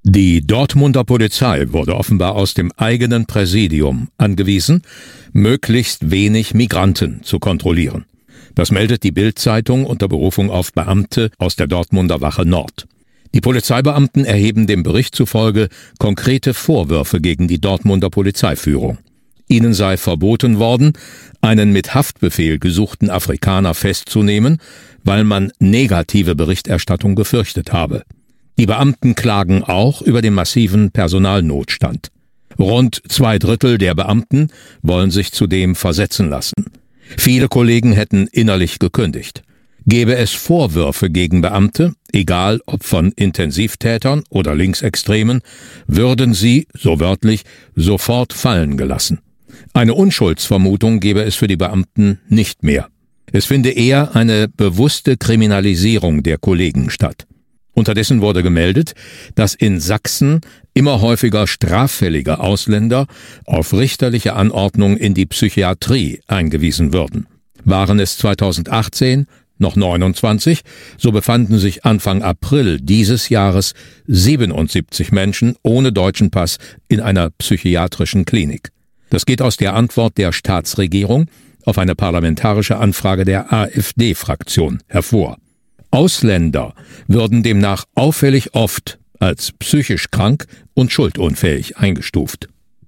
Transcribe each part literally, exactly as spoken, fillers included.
Die Dortmunder Polizei wurde offenbar aus dem eigenen Präsidium angewiesen, möglichst wenig Migranten zu kontrollieren. Das meldet die Bild-Zeitung unter Berufung auf Beamte aus der Dortmunder Wache Nord. Die Polizeibeamten erheben dem Bericht zufolge konkrete Vorwürfe gegen die Dortmunder Polizeiführung. Ihnen sei verboten worden, einen mit Haftbefehl gesuchten Afrikaner festzunehmen, weil man negative Berichterstattung gefürchtet habe. Die Beamten klagen auch über den massiven Personalnotstand. Rund zwei Drittel der Beamten wollen sich zudem versetzen lassen. Viele Kollegen hätten innerlich gekündigt. Gäbe es Vorwürfe gegen Beamte, egal ob von Intensivtätern oder Linksextremen, würden sie, so wörtlich, sofort fallen gelassen. Eine Unschuldsvermutung gäbe es für die Beamten nicht mehr. Es finde eher eine bewusste Kriminalisierung der Kollegen statt. Unterdessen wurde gemeldet, dass in Sachsen immer häufiger straffällige Ausländer auf richterliche Anordnung in die Psychiatrie eingewiesen würden. Waren es zweitausendachtzehn noch neunundzwanzig, so befanden sich Anfang April dieses Jahres siebenundsiebzig Menschen ohne deutschen Pass in einer psychiatrischen Klinik. Das geht aus der Antwort der Staatsregierung auf eine parlamentarische Anfrage der AfD-Fraktion hervor. Ausländer würden demnach auffällig oft als psychisch krank und schuldunfähig eingestuft.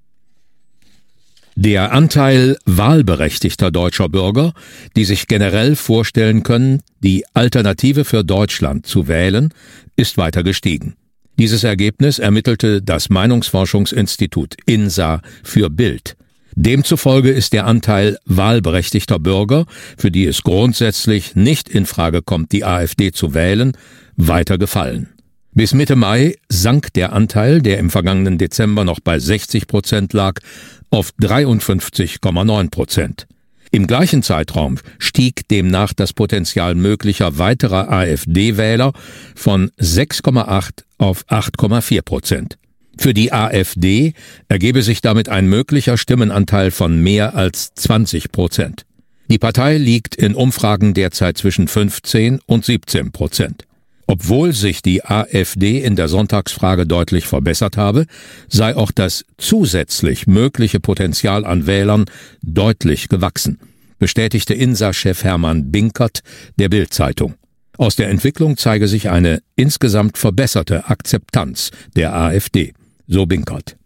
Der Anteil wahlberechtigter deutscher Bürger, die sich generell vorstellen können, die Alternative für Deutschland zu wählen, ist weiter gestiegen. Dieses Ergebnis ermittelte das Meinungsforschungsinstitut INSA für Bild. Demzufolge ist der Anteil wahlberechtigter Bürger, für die es grundsätzlich nicht in Frage kommt, die AfD zu wählen, weiter gefallen. Bis Mitte Mai sank der Anteil, der im vergangenen Dezember noch bei sechzig Prozent lag, auf dreiundfünfzig Komma neun Prozent. Im gleichen Zeitraum stieg demnach das Potenzial möglicher weiterer AfD-Wähler von sechs Komma acht auf acht Komma vier Prozent. Für die AfD ergebe sich damit ein möglicher Stimmenanteil von mehr als zwanzig Prozent. Die Partei liegt in Umfragen derzeit zwischen fünfzehn und siebzehn Prozent. Obwohl sich die AfD in der Sonntagsfrage deutlich verbessert habe, sei auch das zusätzlich mögliche Potenzial an Wählern deutlich gewachsen, bestätigte INSA-Chef Hermann Binkert der Bild-Zeitung. Aus der Entwicklung zeige sich eine insgesamt verbesserte Akzeptanz der AfD. So Binkert.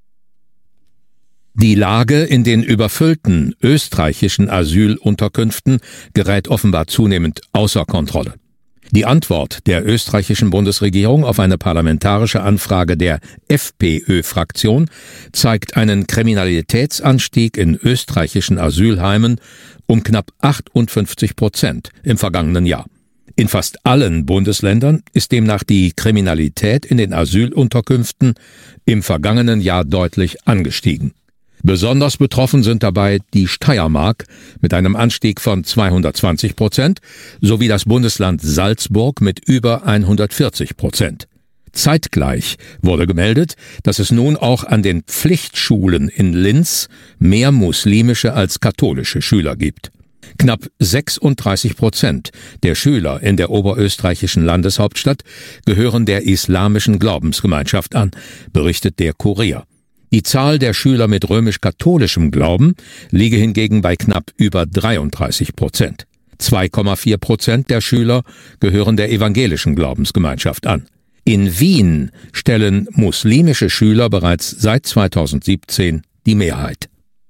Die Lage in den überfüllten österreichischen Asylunterkünften gerät offenbar zunehmend außer Kontrolle. Die Antwort der österreichischen Bundesregierung auf eine parlamentarische Anfrage der FPÖ-Fraktion zeigt einen Kriminalitätsanstieg in österreichischen Asylheimen um knapp achtundfünfzig Prozent im vergangenen Jahr. In fast allen Bundesländern ist demnach die Kriminalität in den Asylunterkünften im vergangenen Jahr deutlich angestiegen. Besonders betroffen sind dabei die Steiermark mit einem Anstieg von zweihundertzwanzig Prozent sowie das Bundesland Salzburg mit über hundertvierzig Prozent. Zeitgleich wurde gemeldet, dass es nun auch an den Pflichtschulen in Linz mehr muslimische als katholische Schüler gibt. Knapp sechsunddreißig Prozent der Schüler in der oberösterreichischen Landeshauptstadt gehören der islamischen Glaubensgemeinschaft an, berichtet der Kurier. Die Zahl der Schüler mit römisch-katholischem Glauben liege hingegen bei knapp über dreiunddreißig Prozent. zwei Komma vier Prozent der Schüler gehören der evangelischen Glaubensgemeinschaft an. In Wien stellen muslimische Schüler bereits seit zweitausendsiebzehn die Mehrheit.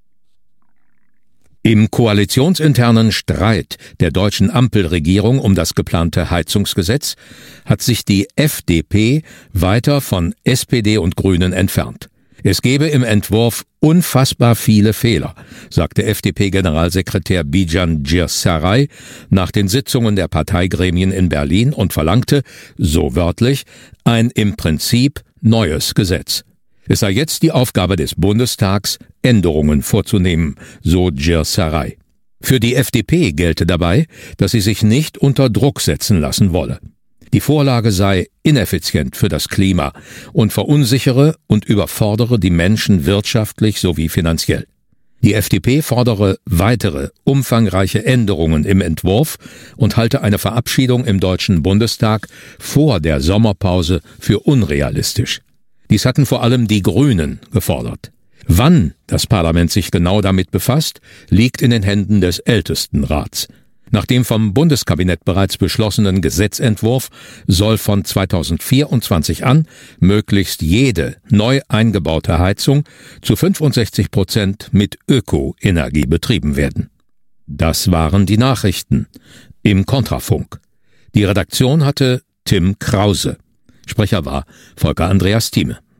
Im koalitionsinternen Streit der deutschen Ampelregierung um das geplante Heizungsgesetz hat sich die F D P weiter von S P D und Grünen entfernt. Es gebe im Entwurf unfassbar viele Fehler, sagte F D P-Generalsekretär Bijan Girsaray nach den Sitzungen der Parteigremien in Berlin und verlangte, so wörtlich, ein im Prinzip neues Gesetz. Es sei jetzt die Aufgabe des Bundestags, Änderungen vorzunehmen, so Girsaray. Für die F D P gelte dabei, dass sie sich nicht unter Druck setzen lassen wolle. Die Vorlage sei ineffizient für das Klima und verunsichere und überfordere die Menschen wirtschaftlich sowie finanziell. Die F D P fordere weitere umfangreiche Änderungen im Entwurf und halte eine Verabschiedung im Deutschen Bundestag vor der Sommerpause für unrealistisch. Dies hatten vor allem die Grünen gefordert. Wann das Parlament sich genau damit befasst, liegt in den Händen des Ältestenrats. Nach dem vom Bundeskabinett bereits beschlossenen Gesetzentwurf soll von zweitausendvierundzwanzig an möglichst jede neu eingebaute Heizung zu fünfundsechzig Prozent mit Ökoenergie betrieben werden. Das waren die Nachrichten im Kontrafunk. Die Redaktion hatte Tim Krause. Sprecher war Volker Andreas Thieme.